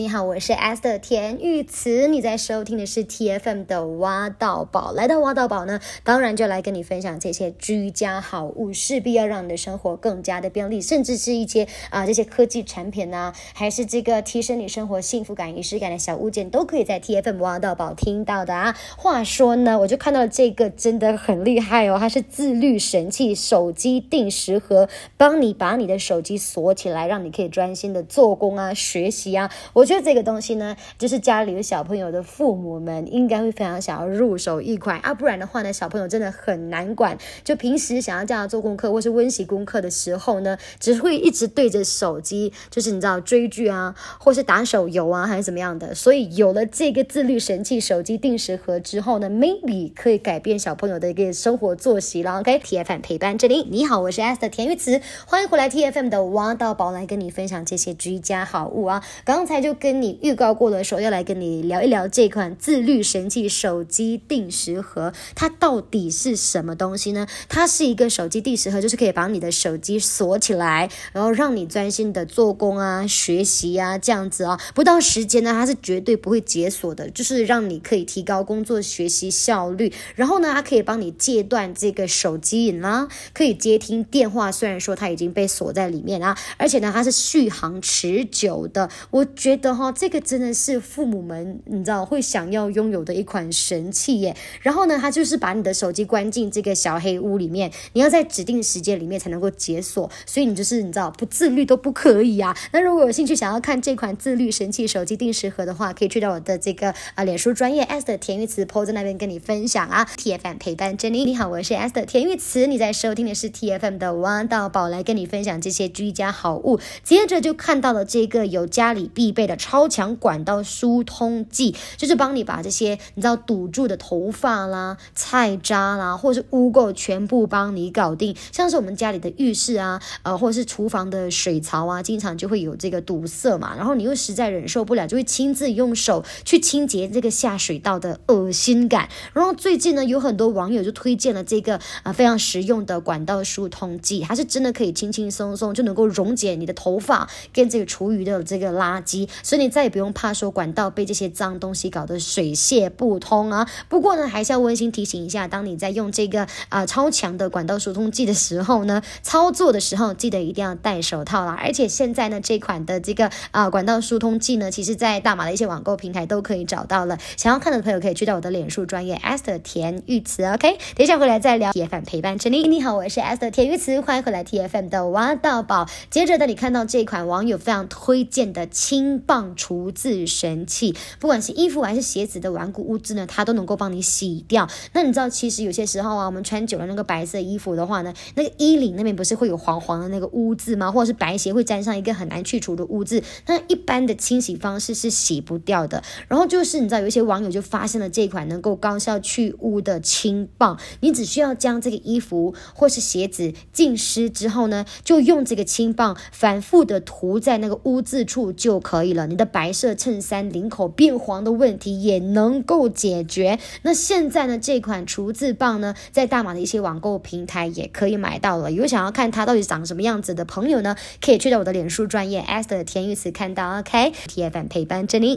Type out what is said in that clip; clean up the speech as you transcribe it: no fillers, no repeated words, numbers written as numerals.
你好，我是 Esther 田玉慈，你在收听的是 TFM 的挖到宝。来到挖到宝呢，当然就来跟你分享这些居家好物，势必要让你的生活更加的便利，甚至是一些这些科技产品啊，还是这个提升你生活幸福感、仪式感的小物件，都可以在 TFM 挖到宝听到的啊。话说呢，我就看到了这个真的很厉害哦，它是自律神器手机定时盒，帮你把你的手机锁起来，让你可以专心的做工啊、学习啊。我觉得这个东西呢，就是家里有小朋友的父母们应该会非常想要入手一款啊，不然的话呢，小朋友真的很难管。就平时想要叫他做功课或是温习功课的时候呢，只会一直对着手机，就是你知道追剧啊，或是打手游啊，还是怎么样的。所以有了这个自律神器手机定时盒之后呢 ，maybe 可以改变小朋友的一个生活作息了。OK，TFM 陪伴着你。你好，我是 Esther 田玉慈，欢迎回来 TFM 的挖到宝，来跟你分享这些居家好物啊。刚才就跟你预告过的时候，要来跟你聊一聊这款自律神器手机定时盒，它到底是什么东西呢？它是一个手机定时盒，就是可以把你的手机锁起来，然后让你专心的做工啊、学习啊这样子啊。不到时间呢，它是绝对不会解锁的，就是让你可以提高工作学习效率。然后呢，它可以帮你戒断这个手机瘾啦，可以接听电话，虽然说它已经被锁在里面啊，而且呢，它是续航持久的。我觉得这个真的是父母们你知道会想要拥有的一款神器耶。然后呢，它就是把你的手机关进这个小黑屋里面，你要在指定时间里面才能够解锁，所以你就是你知道不自律都不可以啊。那如果有兴趣想要看这款自律神器手机定时盒的话，可以去到我的这个脸书专页 Esther 田玉慈 po 在那边跟你分享啊。TFM 陪伴着你。你好，我是 Esther 田玉慈，你在收听的是 TFM 的挖到宝，来跟你分享这些居家好物。接着就看到了这个有家里必备的超强管道疏通剂，就是帮你把这些你知道堵住的头发啦、菜渣啦，或者是污垢全部帮你搞定。像是我们家里的浴室啊，或者是厨房的水槽啊，经常就会有这个堵塞嘛，然后你又实在忍受不了，就会亲自用手去清洁这个下水道的恶心感。然后最近呢，有很多网友就推荐了这个非常实用的管道疏通剂，它是真的可以轻轻松松就能够溶解你的头发跟这个厨余的这个垃圾，所以你再也不用怕说管道被这些脏东西搞得水泄不通啊。不过呢，还是要温馨提醒一下，当你在用这个超强的管道疏通剂的时候呢，操作的时候记得一定要戴手套啦。而且现在呢，这款的这个管道疏通剂呢，其实在大马的一些网购平台都可以找到了。想要看的朋友可以去到我的脸书专页 Esther 田玉慈 OK， 等一下回来再聊。 TFM 陪伴着你。你好，我是 Esther 田玉慈，欢迎回来 TFM 的挖到宝。接着呢，你看到这款网友非常推荐的轻磅除渍神器，不管是衣服还是鞋子的顽固污渍呢，它都能够帮你洗掉。那你知道其实有些时候我们穿久了那个白色衣服的话呢，那个衣领那边不是会有黄黄的那个污渍吗？或者是白鞋会沾上一个很难去除的污渍，那一般的清洗方式是洗不掉的。然后就是你知道有一些网友就发现了这款能够高效去污的轻磅，你只需要将这个衣服或是鞋子浸湿之后呢，就用这个轻磅反复的涂在那个污渍处就可以了，你的白色衬衫领口变黄的问题也能够解决。那现在呢，这款除渍棒呢，在大马的一些网购平台也可以买到了。有想要看它到底长什么样子的朋友呢，可以去到我的脸书专页 Esther 田玉慈看到 OK， TFM 陪伴着你。